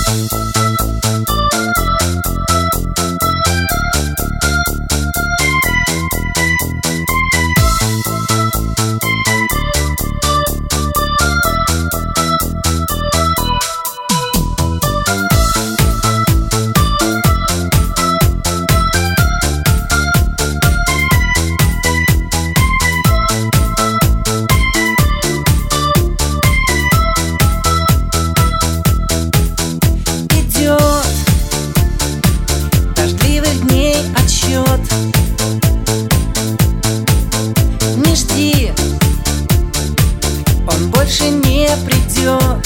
Не жди, он больше не придет.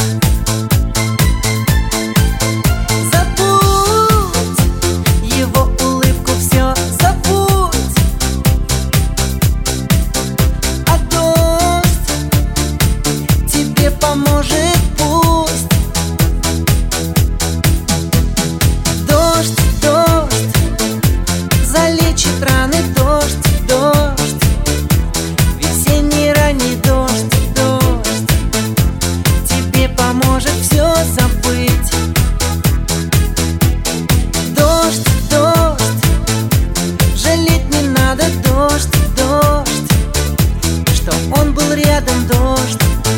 Забудь его улыбку, все забудь. А дождь тебе поможет, пусть. Дождь, дождь залечит раны, дождь, дождь, весенний ранний дождь, дождь тебе поможет все забыть. Дождь, дождь, жалеть не надо, дождь, дождь, что он был рядом, дождь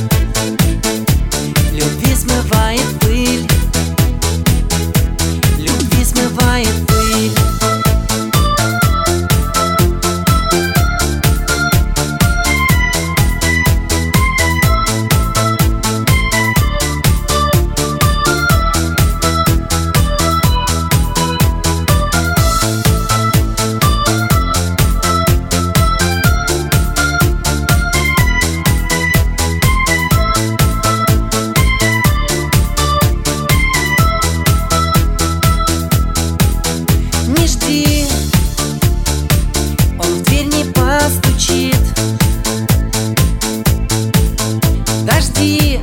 любви смывает пыль, любви смывает пыль. Не жди, он в дверь не постучит. Дожди,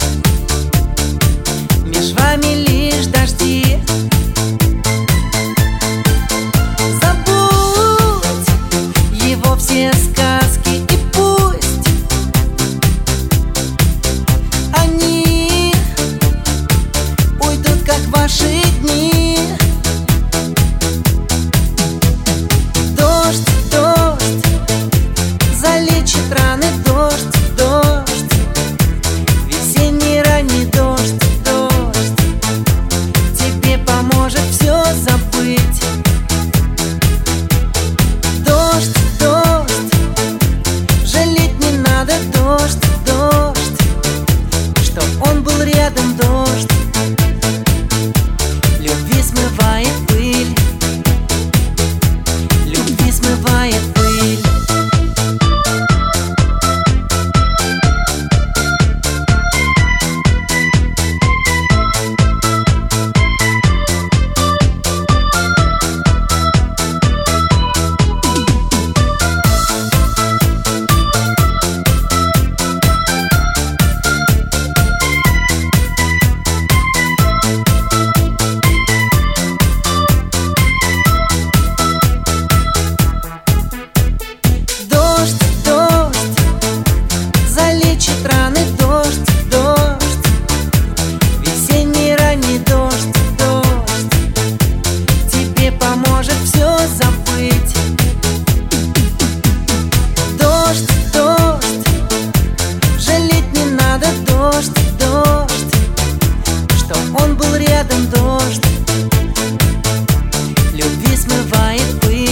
меж вами лишь дожди. Забудь его все сказки, и пусть они уйдут, как ваши дни. Дождь, дождь залечит раны, дождь, дождь, весенний ранний дождь, дождь тебе поможет все забыть. Дождь, дождь, жалеть не надо, дождь, дождь, что он был рядом, дождь любви смывает пыль, любви смывает пыль. Дождь, дождь залечит раны, дождь, дождь, весенний ранний дождь, дождь тебе поможет все забыть. Дождь, дождь, жалеть не надо, дождь, дождь, что он был рядом, дождь любви смывает пыль.